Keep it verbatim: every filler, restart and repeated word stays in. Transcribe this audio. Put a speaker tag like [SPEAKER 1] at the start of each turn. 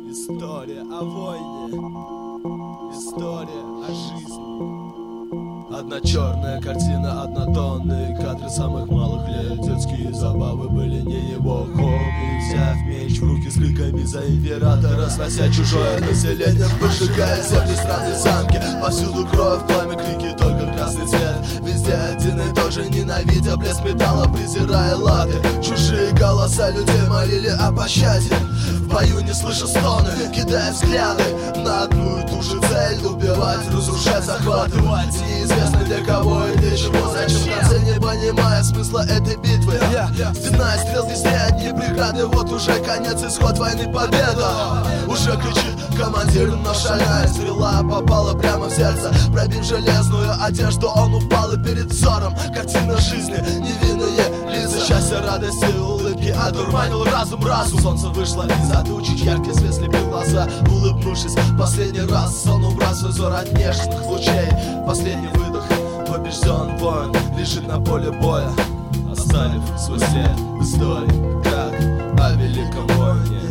[SPEAKER 1] История о войне, история о жизни. Одна черная картина, однотонные кадры самых малых лет. Детские забавы были не его хобби. Взяв меч в руки с криками за императора, снося чужое население, поджигая земли, страны, замки. Повсюду кровь, пламя, крики, только красный цвет. Везде один и тот же, ненавидя блеск металла, презирая латы. Чужие голоса людей молили о пощаде. В бою не слыша стоны, кидая взгляды на одну и ту же цель: убивать, разрушать, захватывать. Неизвестно для кого и для чего, зачем, в конце не понимая смысла этой битвы. Стена и стрел везде одни преграды, вот уже конец, исход войны, победа. Уже кричит командир, но шальная стрела попала прямо в сердце. Пробив железную одежду, он упал, и перед взором картина жизни, невинные лица. Счастье, радости, улыбки одурманил разум, разум. Солнце вышло из-за тучи, яркий свет слепил глаза. Улыбнувшись последний раз, он убрал свой взор от нежных лучей. Последний выдох, побежден воин лежит на поле боя, оставив свой след в истории, как о великом воине.